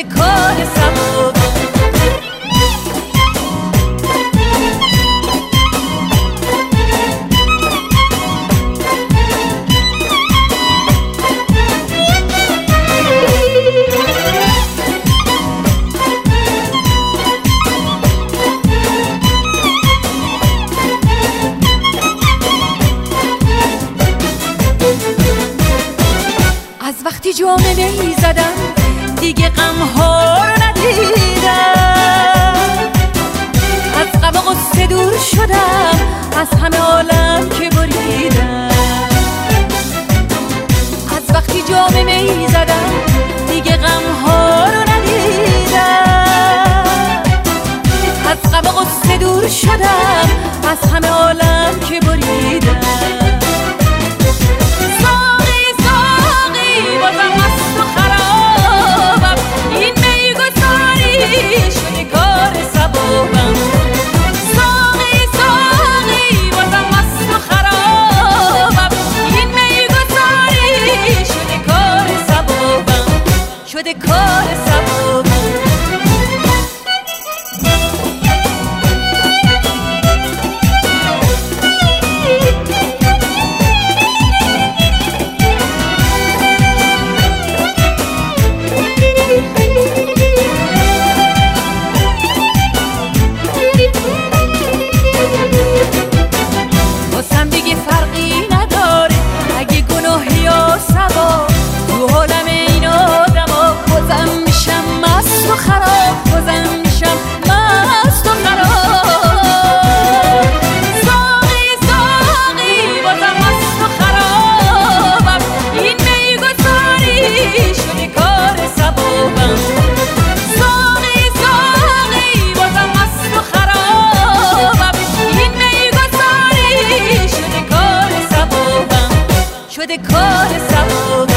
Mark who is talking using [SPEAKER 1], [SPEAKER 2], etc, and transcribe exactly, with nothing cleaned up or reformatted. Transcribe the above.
[SPEAKER 1] شده کار ثواب. از وقتی جام می زدم دیگه غم ها رو ندیدم، از غم و غصه دور شدم، از همه عالم که بریدم. از وقتی جام می زدم دیگه غم ها رو ندیدم، از غم و غصه دور شدم، از همه عالم که بریدم. شده کار ثوابم. ساقی ساقی بازم مست و خرابم، این میگساری شده کار ثوابم، شده کار ثوابم. شده کار ثواب.